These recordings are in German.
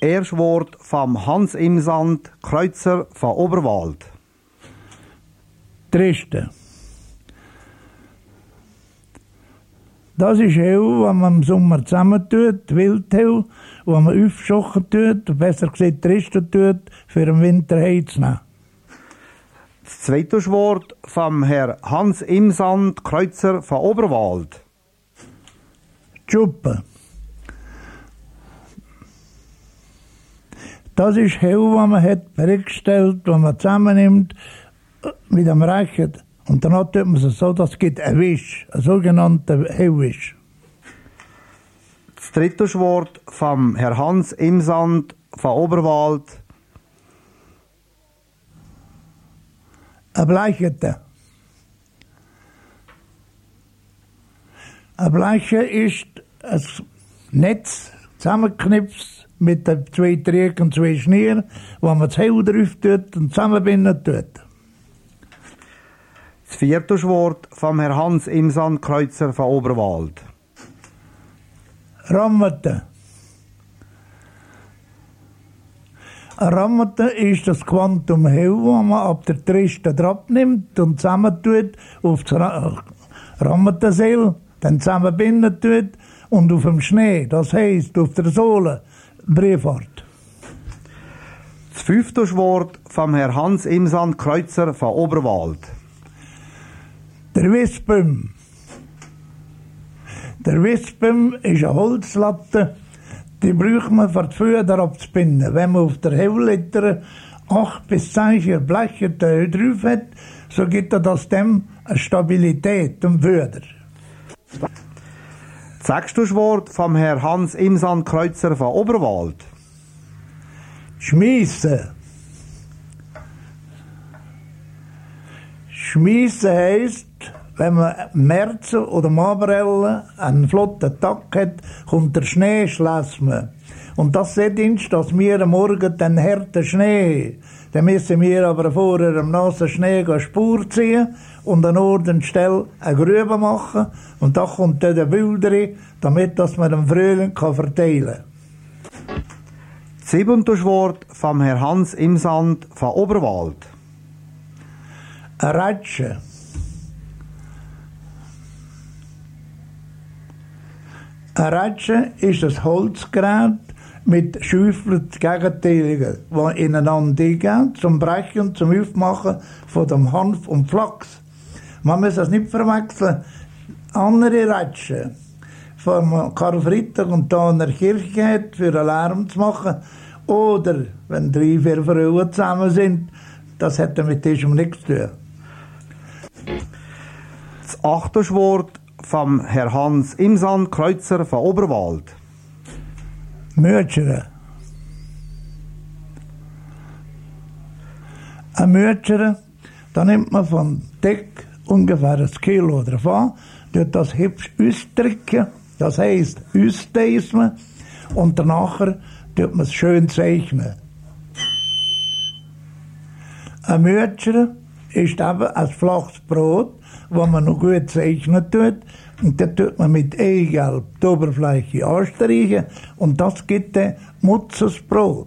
erste Wort vom Hans Imsand, Kreuzer von Oberwald. Triste. Das ist Heu, wenn man im Sommer zusammentut, Wildheu, wo man aufschochen tut, besser gesagt Triste tut, für den Winter heimzunehmen. Das zweite Wort vom Herr Hans Imsand, Kreuzer von Oberwald. Schuppe. Das ist Heu, was man hat bereitgestellt, was man zusammennimmt mit dem Rechen. Und dann tut man es so, dass es gibt einen Wisch, einen sogenannten Heuwisch. Das dritte Wort vom Herr Hans Imsand von Oberwald. Ein Bleichete. Ein Bleiche ist ein Netz zusammengeknüpft mit den 2 Trägen und 2 Schnieren, wo man das Heu drauf tut und zusammenbinden tut. Das vierte Wort vom Herr Hans Imsand, Kreuzer von Oberwald. Rammete. Ein Rammete ist das Quantum Heu, das man ab der Triste abnimmt und zusammentut auf das Rammetenseil, dann zusammenbinden tut und auf dem Schnee, das heisst auf der Sohle, Briefart. Das fünfte Wort vom Herr Hans Imsand, Kreuzer von Oberwald. Der Wispem. Der Wispem ist eine Holzlatte, die braucht man für die Föder abzubinden. Wenn man auf der Heuleiter 8 bis 10 Bleche drauf hat, so gibt er das dem eine Stabilität und Föder. Das sechste Wort vom Herr Hans Imsand, Kreuzer von Oberwald. Schmiessen. Schmiessen heisst, wenn man März oder Mabrelle einen flotten Tag hat, kommt der Schnee, schlägt man. Und das setzt, dass wir am Morgen den harten Schnee, dann müssen wir aber vorher am nassen Schnee Spur ziehen und an Ort und Stelle eine Grube machen. Und da kommt dann der Wilder, damit dass man den Frühling verteilen kann. Das siebente Wort vom Herr Hans Imsand von Oberwald. Ein Rätschen. Ein Rätschen ist ein Holzgerät mit Schäufeln Gegenteiligen, die ineinander eingehen, zum Brechen und zum Aufmachen von dem Hanf und Flachs. Man muss das nicht verwechseln. Andere Rätschen, vom Karfreitag und da in der Kirche hat, für einen Lärm zu machen, oder wenn 3, 4 Frauen zusammen sind, das hat mit diesem nichts zu tun. Das achte Wort vom Herr Hans Imsand, Kreuzer von Oberwald. Mütschere. Ein Mütschere, da nimmt man vom Deck ungefähr 1 Kilo davon, tut das hübsch ausdrücken, das heisst ausdeisen, und danach tut man es schön zeichnen. Ein Mütschere ist eben ein flaches Brot, das man noch gut zeichnen tut. Und dann tut man mit Eigelb die Oberfläche anstreichen und das gibt dann Mutzesbrot.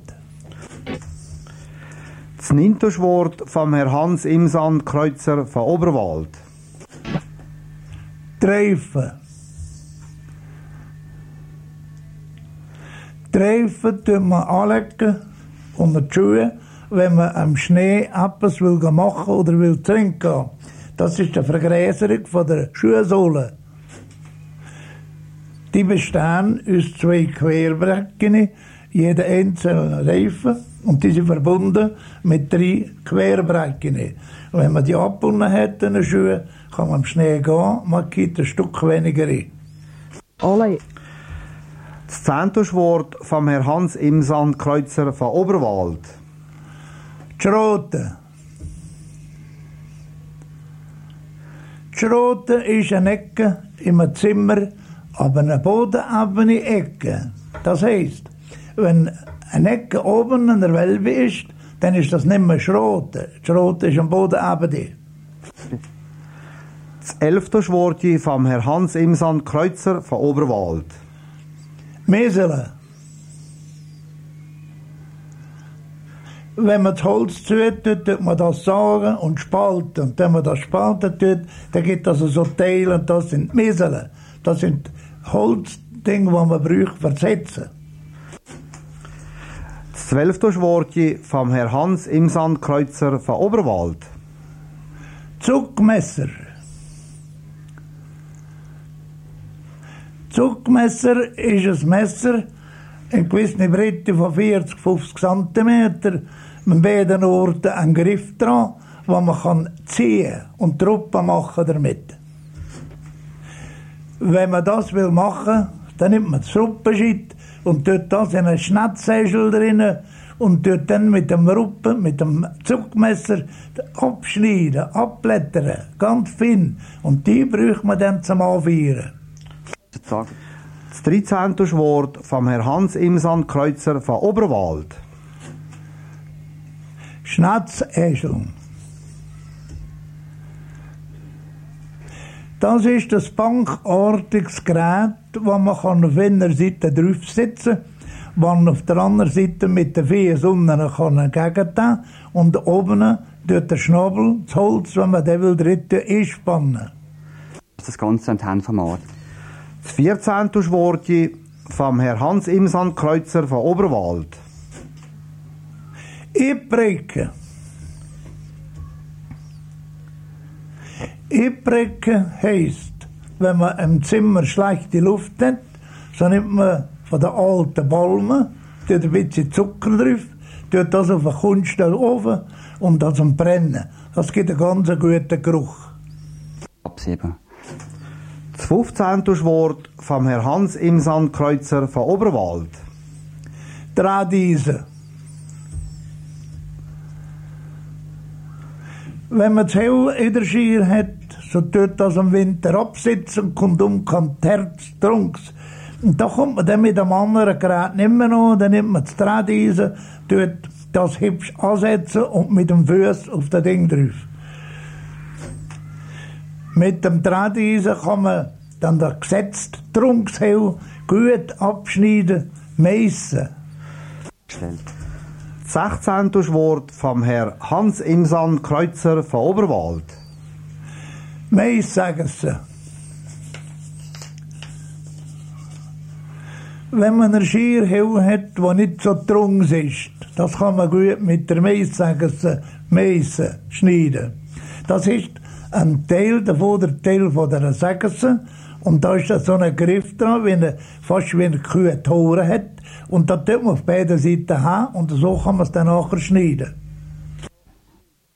Das 9. Wort vom Herr Hans Imsand, Kreuzer von Oberwald. Treifen. Treifen tut man anlegen unter die Schuhe, wenn man am Schnee etwas will machen oder will trinken. Das ist die Vergräserung von der Schuhsohle. Die bestehen aus 2 Querbrecken, jeder einzelne Reifen, und die sind verbunden mit 3 Querbrecken. Und wenn man die abgebunden hat in den Schuhen, kann man am Schnee gehen, man kriegt ein Stück weniger rein. Olé. Das 10. Wort vom Herr Hans Imsand, Kreuzer von Oberwald. Die Schrote. Die Schrote ist eine Ecke in einem Zimmer, aber eine bodenebene Ecke. Das heisst, wenn eine Ecke oben an der Welbe ist, dann ist das nicht mehr Schrote. Die Schrote ist am Boden ebene. Das 11. Wort vom Herr Hans Imsand, Kreuzer von Oberwald. Mesele. Wenn man das Holz zutut, tut man das sagen und spalten. Und wenn man das spalten tut, dann gibt es also so Teile, und das sind Miseln. Das sind Holzdinge, die man braucht, versetzen. Das 12. Wort vom Herr Hans Imsan Kreuzer von Oberwald. Zuckmesser. Zuckmesser ist ein Messer, in gewissen Breite von 40-50 cm, mit beiden Orten einen Griff dran, wo man kann ziehen und Truppen machen damit. Wenn man das will machen, dann nimmt man das Suppenschit und tut das in einen Schnetzsäschel drin und tut dann mit dem Ruppen, mit dem Zuckmesser abschneiden, abblättern, ganz fein. Und die braucht man dann zum Anfeuern. Das 13. Wort vom Herr Hans Imsan Kreuzer von Oberwald. Schnetzäschel. Das ist ein bankartiges Gerät, wo man auf einer Seite drauf sitzen kann, wo man auf der anderen Seite mit den Füßen unten entgegen kann und oben durch den Schnabel das Holz, wenn man den will, dritte einspannen. Das Ganze ein Handformat. Das 14. Wort vom Herr Hans Imsan Kreuzer von Oberwald. Einprägen. Einprägen heisst, wenn man im Zimmer schlechte Luft hat, so nimmt man von den alten Balmen, tut ein bisschen Zucker drauf, tut das auf den Kunststoffofen und das brennen. Das gibt einen ganz guten Geruch. Absieben. Das 15. Wort vom Herr Hans Imsan Kreuzer von Oberwald. Drahteisen. Wenn man das Hell in der Schier hat, so tut das im Winter absitzen, kommt kann Herz, Trunks. Und da kommt man dann mit einem anderen Gerät nicht mehr an, dann nimmt man das Drahteisen, tut das hübsch ansetzen und mit dem Fuß auf das Ding drauf. Mit dem Drahteisen kann man dann das gesetzte Trunkshell gut abschneiden, meissen. Das 16. Wort vom Herr Hans Imsan Kreuzer von Oberwald. Mais sagen sie. Wenn man eine Schierhell hat, die nicht so trunks ist, das kann man gut mit der Maissägesse schneiden. Das ist ein Teil, der Vorderteil von der Sägesse, und da ist so ein Griff dran, fast wie eine Kuh Tore hat, und da tut man auf beiden Seiten haben, und so kann man es dann nachher schneiden.